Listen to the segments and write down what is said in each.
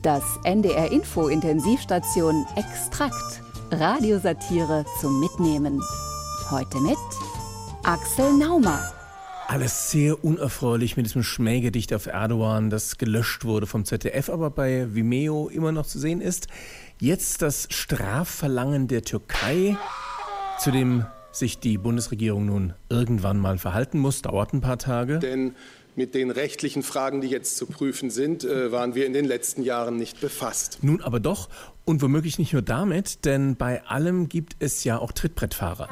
Das NDR-Info-Intensivstation Extrakt. Radiosatire zum Mitnehmen. Heute mit Axel Naumer. Alles sehr unerfreulich mit diesem Schmähgedicht auf Erdogan, das gelöscht wurde vom ZDF, aber bei Vimeo immer noch zu sehen ist. Jetzt das Strafverlangen der Türkei, zu dem sich die Bundesregierung nun irgendwann mal verhalten muss, dauert ein paar Tage. Denn mit den rechtlichen Fragen, die jetzt zu prüfen sind, waren wir in den letzten Jahren nicht befasst. Nun aber doch und womöglich nicht nur damit, denn bei allem gibt es ja auch Trittbrettfahrer.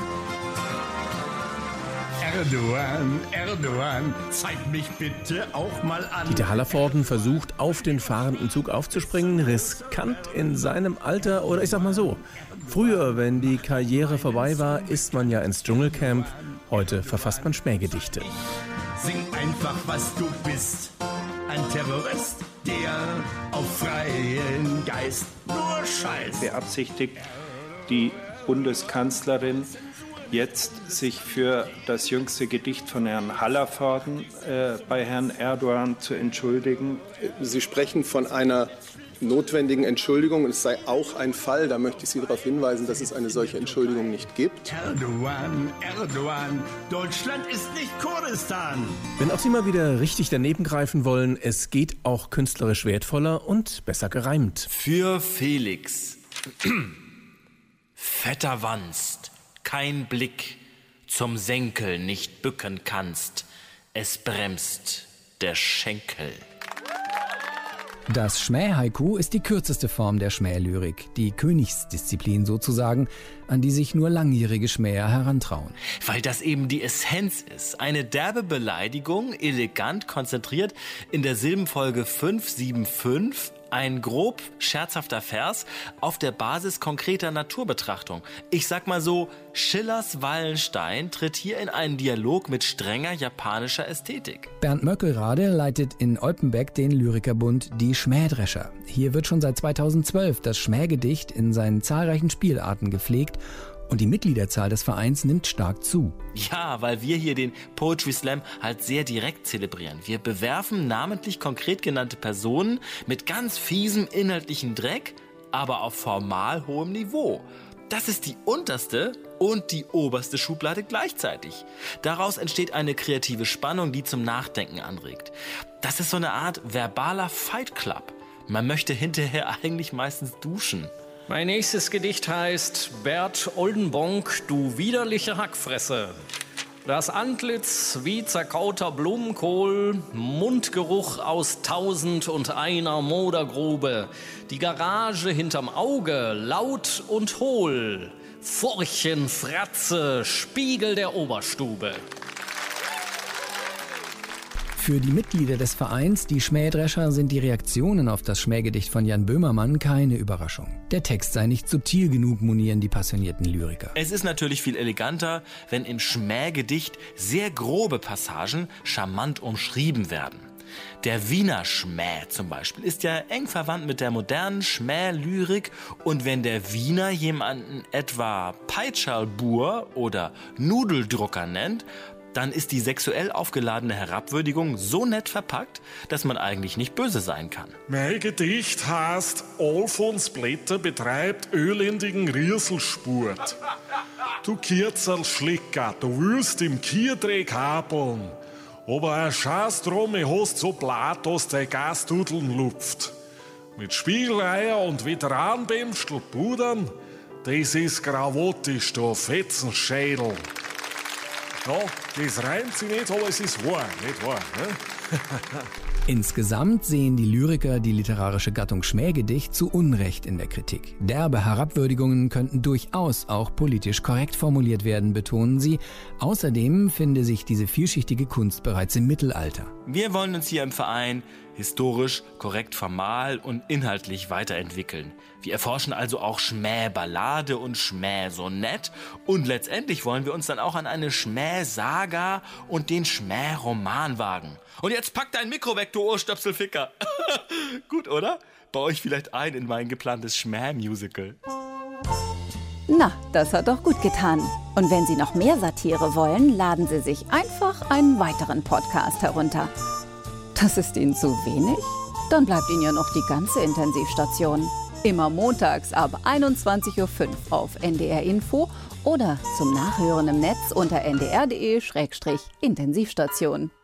Erdogan, zeig mich bitte auch mal an. Dieter Hallervorden versucht, auf den fahrenden Zug aufzuspringen, riskant in seinem Alter oder ich sag mal so. Früher, wenn die Karriere vorbei war, ist man ja ins Dschungelcamp. Heute verfasst man Schmähgedichte. Sing einfach, was du bist. Ein Terrorist, der auf freien Geist nur Scheiß. Beabsichtigt die Bundeskanzlerin jetzt sich für das jüngste Gedicht von Herrn Hallervorden bei Herrn Erdogan zu entschuldigen? Sie sprechen von einer notwendigen Entschuldigung. Es sei auch ein Fall, da möchte ich Sie darauf hinweisen, dass es eine solche Entschuldigung nicht gibt. Erdogan, Deutschland ist nicht Kurdistan. Wenn auch Sie mal wieder richtig daneben greifen wollen, es geht auch künstlerisch wertvoller und besser gereimt. Für Felix. Fetter Wanst. Kein Blick, zum Senkel nicht bücken kannst, es bremst der Schenkel. Das Schmäh-Haiku ist die kürzeste Form der Schmählyrik, die Königsdisziplin sozusagen, an die sich nur langjährige Schmäher herantrauen. Weil das eben die Essenz ist. Eine derbe Beleidigung, elegant konzentriert in der Silbenfolge 575, ein grob scherzhafter Vers auf der Basis konkreter Naturbetrachtung. Ich sag mal so, Schillers Wallenstein tritt hier in einen Dialog mit strenger japanischer Ästhetik. Bernd Möckelrade leitet in Olpenbeck den Lyrikerbund Die Schmähdrescher. Hier wird schon seit 2012 das Schmähgedicht in seinen zahlreichen Spielarten gepflegt und die Mitgliederzahl des Vereins nimmt stark zu. Ja, weil wir hier den Poetry Slam halt sehr direkt zelebrieren. Wir bewerfen namentlich konkret genannte Personen mit ganz fiesem inhaltlichen Dreck, aber auf formal hohem Niveau. Das ist die unterste und die oberste Schublade gleichzeitig. Daraus entsteht eine kreative Spannung, die zum Nachdenken anregt. Das ist so eine Art verbaler Fight Club. Man möchte hinterher eigentlich meistens duschen. Mein nächstes Gedicht heißt Bert Oldenbonk, du widerliche Hackfresse. Das Antlitz wie zerkauter Blumenkohl, Mundgeruch aus 1001 Modergrube, die Garage hinterm Auge, laut und hohl, Furchen, Fratze, Spiegel der Oberstube. Für die Mitglieder des Vereins Die Schmähdrescher sind die Reaktionen auf das Schmähgedicht von Jan Böhmermann keine Überraschung. Der Text sei nicht subtil genug, monieren die passionierten Lyriker. Es ist natürlich viel eleganter, wenn im Schmähgedicht sehr grobe Passagen charmant umschrieben werden. Der Wiener Schmäh zum Beispiel ist ja eng verwandt mit der modernen Schmählyrik und wenn der Wiener jemanden etwa Peitscherlbur oder Nudeldrucker nennt, dann ist die sexuell aufgeladene Herabwürdigung so nett verpackt, dass man eigentlich nicht böse sein kann. Mein Gedicht heißt Alfons Blätter betreibt ölendigen Rieselspurt. Du Kirzerl-Schlicker, du willst im Kierdreck habeln. Aber ein Scheiß drum, ich hast so blatt, dass dein Gasdudeln lupft. Mit Spiegeleier und Veteranbämstel pudern, das ist gravottisch, du Fetzenschädel. Ja, das reimt sich nicht, aber es ist wahr, nicht wahr? Ne? Insgesamt sehen die Lyriker die literarische Gattung Schmähgedicht zu Unrecht in der Kritik. Derbe Herabwürdigungen könnten durchaus auch politisch korrekt formuliert werden, betonen sie. Außerdem finde sich diese vielschichtige Kunst bereits im Mittelalter. Wir wollen uns hier im Verein historisch, korrekt formal und inhaltlich weiterentwickeln. Wir erforschen also auch Schmähballade und Schmähsonett und letztendlich wollen wir uns dann auch an eine Schmähsaga und den Schmähroman wagen. Und jetzt pack dein Mikro weg, du Ohrstöpselficker. Gut, oder? Baue ich vielleicht ein in mein geplantes Schmäh-Musical. Na, das hat doch gut getan. Und wenn Sie noch mehr Satire wollen, laden Sie sich einfach einen weiteren Podcast herunter. Das ist Ihnen zu wenig? dann bleibt Ihnen ja noch die ganze Intensivstation. Immer montags ab 21:05 Uhr auf NDR Info oder zum Nachhören im Netz unter ndr.de/Intensivstation.